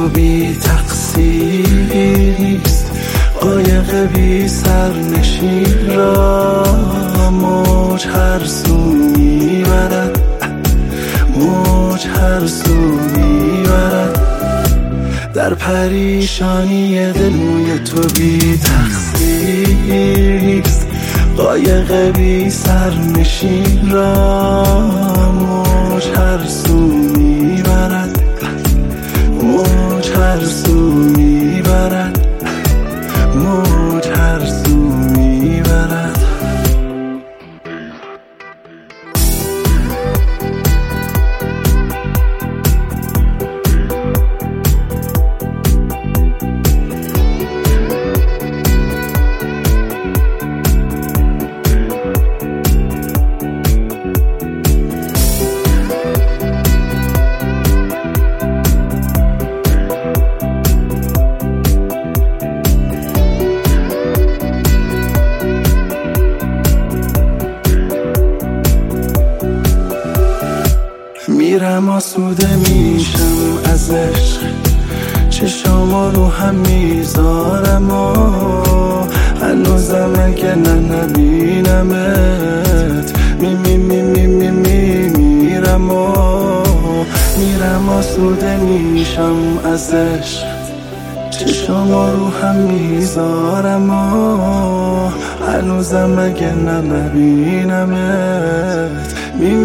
تو بی تقصیر نیست، قایق بی سرنشین را موج هر سو میبرد، موج هر سو میبرد. در پریشانی دل موی تو بی تقصیر نیست، قایق بی سرنشین را موج هر سو میبرد، موج هر سو میبرد، موج هر سو میبرد. میرم آسوده میشم از عشق، چشامو رو هم میذارم و هنوزم اگه نبینمت میرم و میرم آسوده میشم از عشق، چشامو رو هم میذارم و هنوزم اگه نبینمت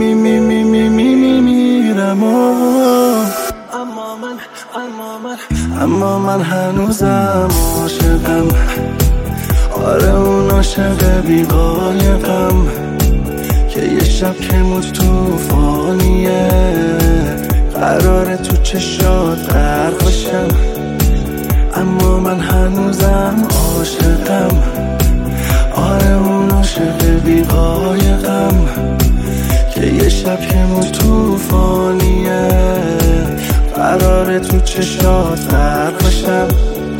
میرم و اما من هنوزم عاشقم. آره اون عاشق بی قایقم که یه شب که موج توفانیه، قراره تو چشات غرق بشم. اما من هنوزم عاشقم. آره اون عاشق بی قایقم که یه شب که موج توفانیه، قراره تو چشات غرق بشم.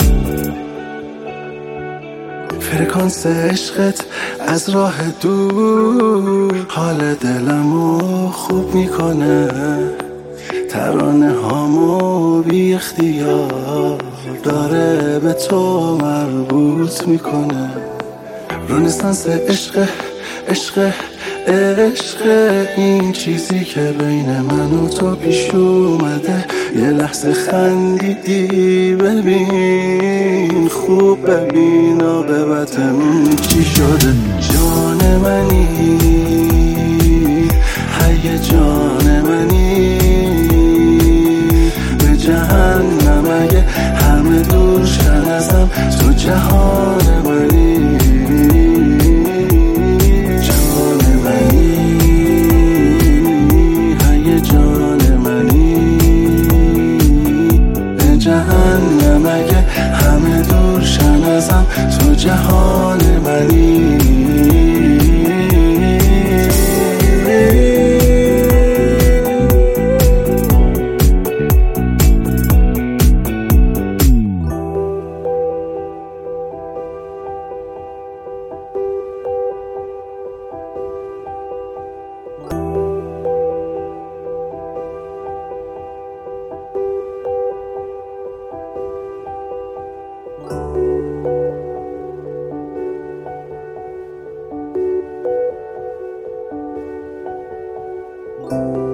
فرکانس عشقت از راه دور حال دلمو خوب میکنه، ترانه هامو بی اختیار داره به تو مربوط میکنه. رنسانس عشق عشق عشق، این چیزی که بین من و تو پیش اومده. یه لحظه خندیدی ببین، خوب ببین عاقبتمون چی شده. جان منی هی جان منی، به جهنم اگه همه دور شن ازم، تو جهان منی. جهنم اگه همه دور شن ازم، تو جهان منی. you.